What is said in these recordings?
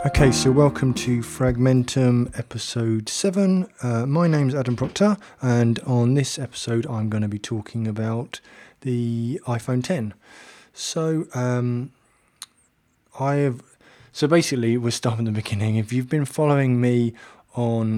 Okay, so welcome to Fragmentum episode 7. My name's Adam Proctor, and on this episode I'm going to be talking about the iPhone 10. So basically we'll start from the beginning. If you've been following me on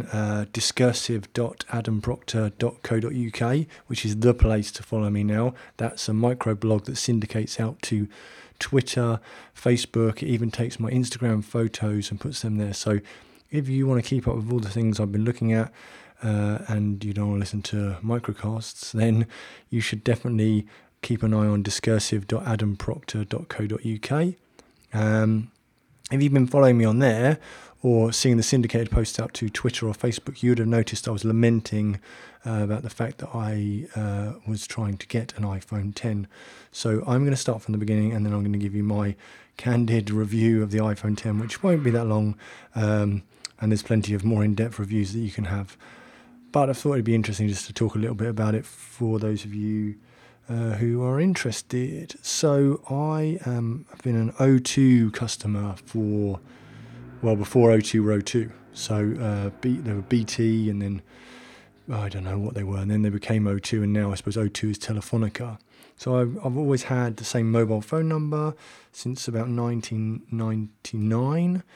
discursive.adamproctor.co.uk, which is the place to follow me now, that's a microblog that syndicates out to Twitter, Facebook. It even takes my Instagram photos and puts them there. So if you want to keep up with all the things I've been looking at and you don't want to listen to microcasts, then you should definitely keep an eye on discursive.adamproctor.co.uk. If you've been following me on there or seeing the syndicated posts out to Twitter or Facebook, you would have noticed I was lamenting about the fact that I was trying to get an iPhone 10. So I'm going to start from the beginning, and then I'm going to give you my candid review of the iPhone 10, which won't be that long, and there's plenty of more in-depth reviews that you can have. But I thought it'd be interesting just to talk a little bit about it for those of you who are interested. So I've been an O2 customer before O2 were O2. So they were BT, and then I don't know what they were, and then they became O2, and now I suppose O2 is Telefonica. So I've always had the same mobile phone number since about 1999,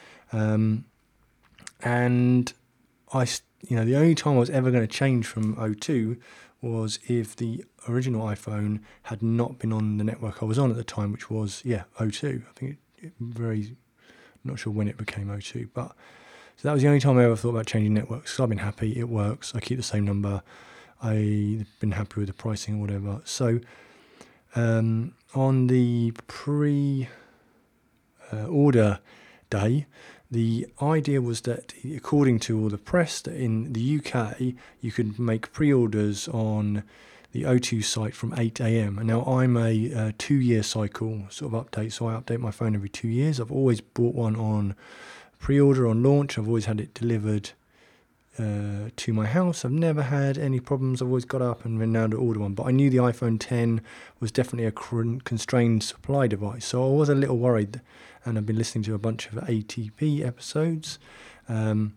and the only time I was ever going to change from O2 was if the original iPhone had not been on the network I was on at the time, which was O2. I think I'm not sure when it became O2, but so that was the only time I ever thought about changing networks. So I've been happy, it works, I keep the same number, I've been happy with the pricing or whatever. So on the pre-order day, the idea was that, according to all the press, that in the UK you could make pre-orders on the O2 site from 8 a.m. And now I'm a 2-year cycle sort of update, so I update my phone every 2 years. I've always bought one on pre-order on launch. I've always had it delivered to my house. I've never had any problems. I've always got up and been down to order one. But I knew the iPhone 10 was definitely a constrained supply device, so I was a little worried. And I've been listening to a bunch of ATP episodes, and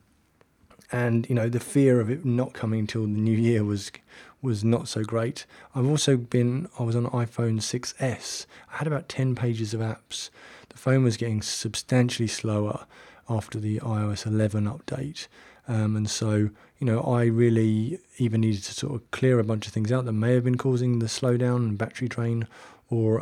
the fear of it not coming until the new year was not so great. I was on iPhone 6S. I had about 10 pages of apps. The phone was getting substantially slower after the iOS 11 update. And so, I really even needed to sort of clear a bunch of things out that may have been causing the slowdown and battery drain, or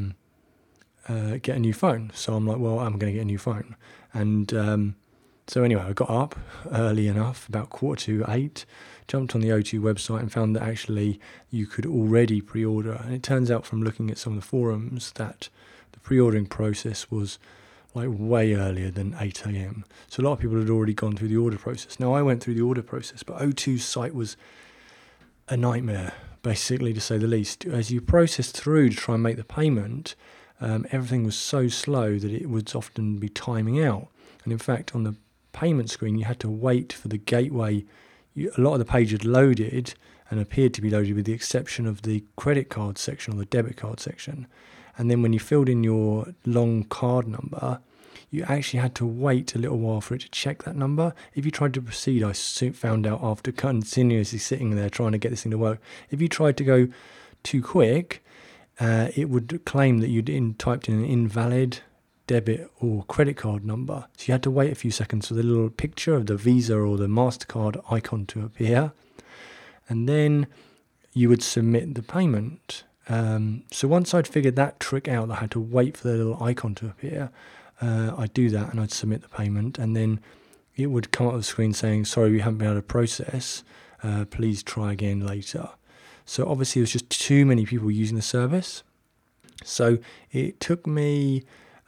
get a new phone. So I'm like, well, I'm going to get a new phone. And so anyway, I got up early enough, about 7:45, jumped on the O2 website and found that actually you could already pre-order. And it turns out, from looking at some of the forums, that the pre-ordering process was like way earlier than 8 a.m. So a lot of people had already gone through the order process. Now I went through the order process, but O2's site was a nightmare, basically, to say the least. As you process through to try and make the payment, everything was so slow that it would often be timing out. And in fact, on the payment screen, you had to wait for the gateway. A lot of the page had loaded and appeared to be loaded, with the exception of the credit card section or the debit card section. And then when you filled in your long card number, you actually had to wait a little while for it to check that number. If you tried to proceed, I soon found out after continuously sitting there trying to get this thing to work, if you tried to go too quick, it would claim that you'd typed in an invalid debit or credit card number. So you had to wait a few seconds for the little picture of the Visa or the MasterCard icon to appear. And then you would submit the payment. So once I'd figured that trick out, I had to wait for the little icon to appear. I'd do that and I'd submit the payment, and then it would come up with a screen saying, sorry, we haven't been able to process. Please try again later. So obviously there's just too many people using the service. So it took me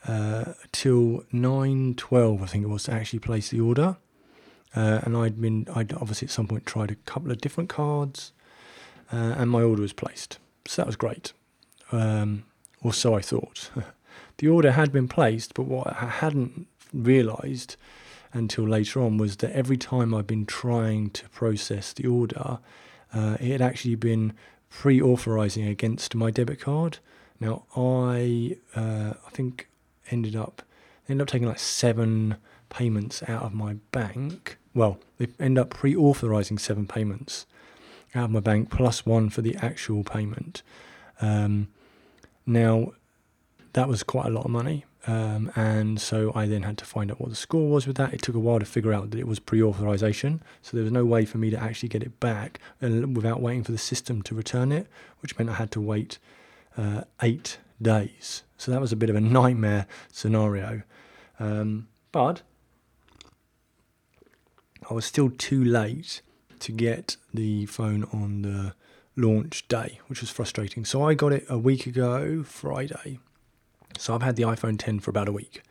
till 9:12, I think it was, to actually place the order. And I'd obviously at some point tried a couple of different cards, and my order was placed. So that was great. Or so I thought. The order had been placed, but what I hadn't realised until later on was that every time I've been trying to process the order, it had actually been pre-authorising against my debit card. Now I think ended up taking like 7 payments out of my bank. Well, they end up pre-authorizing 7 payments out of my bank plus 1 for the actual payment. Now, that was quite a lot of money. And so I then had to find out what the score was with that. It took a while to figure out that it was pre-authorization, so there was no way for me to actually get it back without waiting for the system to return it, which meant I had to wait 8 days. So that was a bit of a nightmare scenario. But I was still too late to get the phone on the launch day, which was frustrating. So I got it a week ago, Friday. So I've had the iPhone 10 for about a week.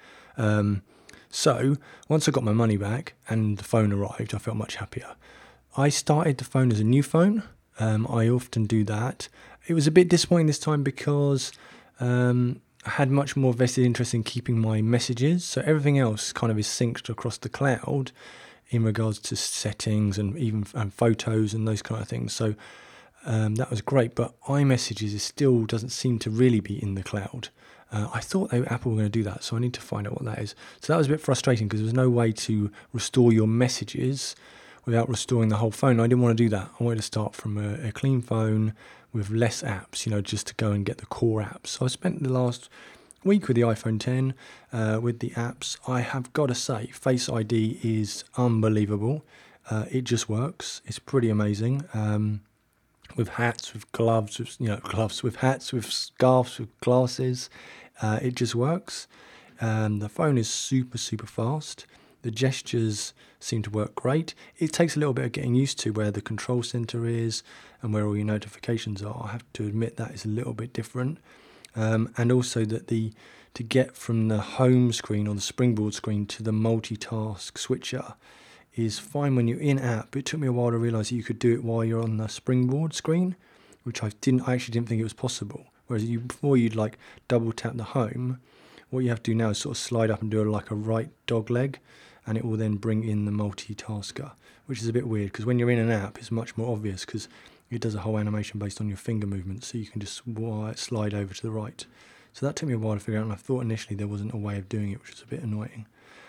So once I got my money back and the phone arrived, I felt much happier. I started the phone as a new phone. I often do that. It was a bit disappointing this time because I had much more vested interest in keeping my messages. So everything else kind of is synced across the cloud in regards to settings and even photos and those kind of things. So that was great, but iMessages still doesn't seem to really be in the cloud. I thought Apple were going to do that, so I need to find out what that is. So that was a bit frustrating because there was no way to restore your messages without restoring the whole phone. I didn't want to do that. I wanted to start from a clean phone with less apps, just to go and get the core apps. So I spent the last week with the iPhone 10 with the apps. I have got to say, Face ID is unbelievable. It just works. It's pretty amazing. With hats, with gloves, with hats, with scarves, with glasses. It just works. The phone is super, super fast. The gestures seem to work great. It takes a little bit of getting used to where the control center is and where all your notifications are. I have to admit that is a little bit different. And also that to get from the home screen or the springboard screen to the multitask switcher is fine when you're in app. It took me a while to realise that you could do it while you're on the springboard screen, which I actually didn't think it was possible. Whereas before you'd like double tap the home, what you have to do now is sort of slide up and do like a right dog leg, and it will then bring in the multitasker, which is a bit weird because when you're in an app, it's much more obvious because it does a whole animation based on your finger movements, so you can just slide over to the right. So that took me a while to figure out, and I thought initially there wasn't a way of doing it, which was a bit annoying.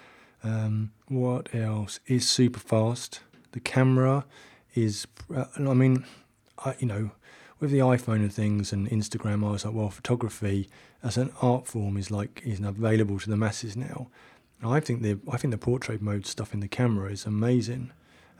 What else? Is super fast. The camera is, with the iPhone and things and Instagram, I was like, well, photography as an art form is available to the masses now. And I think the portrait mode stuff in the camera is amazing.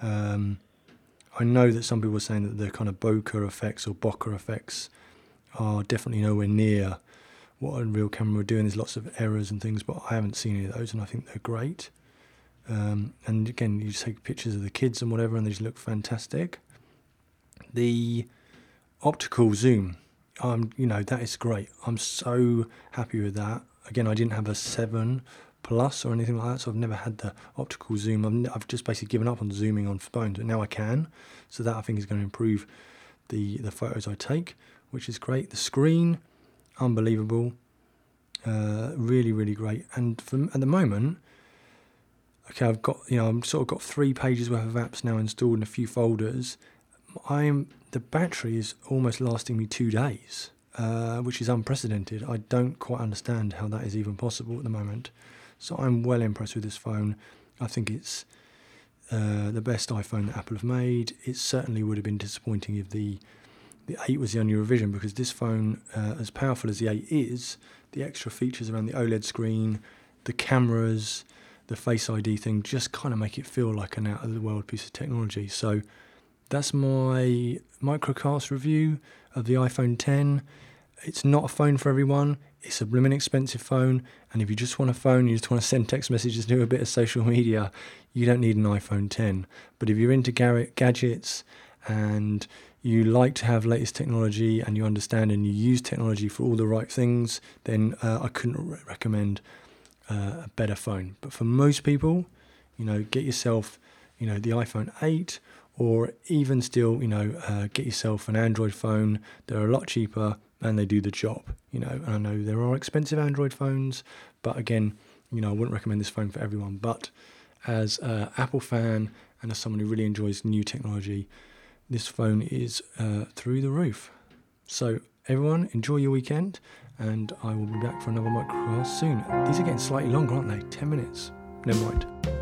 I know that some people are saying that the kind of bokeh effects or bokeh effects are definitely nowhere near what a real camera would do, and there's lots of errors and things, but I haven't seen any of those, and I think they're great. And again, you take pictures of the kids and whatever, and they just look fantastic. The optical zoom, that is great. I'm so happy with that. Again, I didn't have a 7 Plus or anything like that, so I've never had the optical zoom. I've just basically given up on zooming on phones, but now I can. So that I think is going to improve the photos I take, which is great. The screen, unbelievable, really, really great. And at the moment, okay, I've got I'm sort of got 3 pages worth of apps now installed in a few folders. The battery is almost lasting me 2 days, which is unprecedented. I don't quite understand how that is even possible at the moment. So I'm well impressed with this phone. I think it's the best iPhone that Apple have made. It certainly would have been disappointing if the 8 was the only revision, because this phone, as powerful as the 8 is, the extra features around the OLED screen, the cameras, the Face ID thing just kind of make it feel like an out-of-the-world piece of technology. So that's my microcast review of the iPhone 10. It's not a phone for everyone. It's a blooming expensive phone, and if you just want a phone, you just want to send text messages, do a bit of social media, you don't need an iPhone 10. But if you're into gadgets and you like to have latest technology and you understand and you use technology for all the right things, then I couldn't recommend a better phone. But for most people, get yourself, the iPhone 8, or even still, get yourself an Android phone. They're a lot cheaper and they do the job, and I know there are expensive Android phones, but again, I wouldn't recommend this phone for everyone. But as an Apple fan and as someone who really enjoys new technology, this phone is through the roof. So everyone, enjoy your weekend, and I will be back for another microcast soon. These are getting slightly longer, aren't they? 10 minutes. never mind.